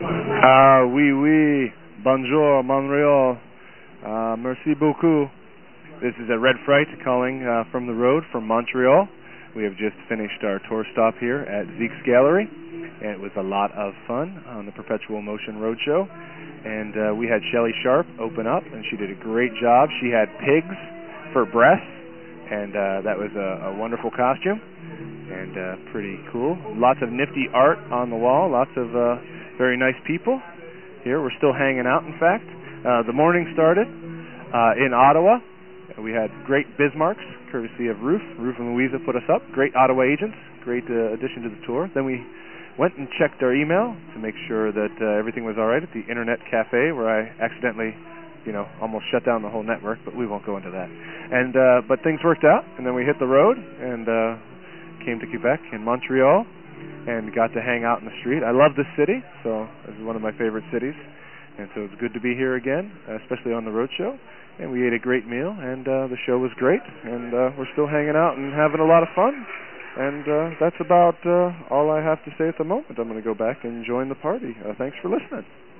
Oui, oui. Bonjour, Montreal. Merci beaucoup. This is Red Fright calling from the road from Montreal. We have just finished our tour stop here at Zeke's Gallery, and it was a lot of fun on the Perpetual Motion Roadshow. And we had Shelly Sharp open up, and she did a great job. She had pigs for breasts, and that was a wonderful costume, and pretty cool. Lots of nifty art on the wall, lots of very nice people here. We're still hanging out, in fact. The morning started in Ottawa. We had great Bismarcks, courtesy of Ruth. Ruth and Louisa put us up. Great Ottawa agents. Great addition to the tour. Then we went and checked our email to make sure that everything was all right at the Internet Cafe, where I accidentally, almost shut down the whole network, but we won't go into that. And but things worked out, and then we hit the road and came to Quebec and Montreal and got to hang out in the street. I love this city, so this is one of my favorite cities. And so it's good to be here again, especially on the road show. And we ate a great meal, and the show was great. And we're still hanging out and having a lot of fun. And that's about all I have to say at the moment. I'm going to go back and join the party. Thanks for listening.